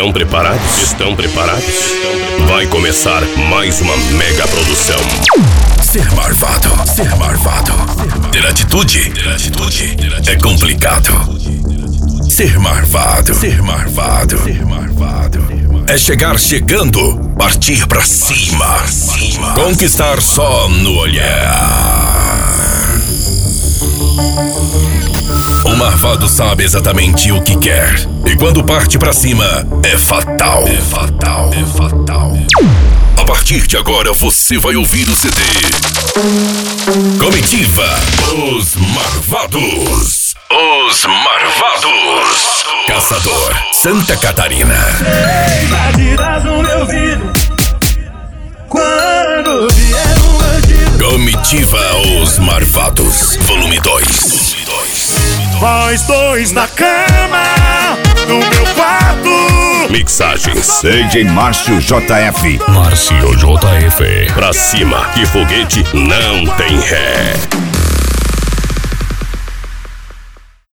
Estão preparados? Estão preparados? Vai começar mais uma mega produção. Ser marvado ter atitude é complicado. Ser marvado é chegar chegando, partir pra cima, conquistar só no olhar. O marvado sabe exatamente o que quer, e quando parte pra cima é fatal. A partir de agora você vai ouvir o CD Comitiva, Os Marvados. Caçador, Santa Catarina. Batidas no meu ouvido quando vier um bandido. Comitiva, Os Marvados, volume 2. Nós dois na cama, no meu quarto. Mixagens DJ Márcio JF. Márcio JF. Pra cima, que foguete não tem ré.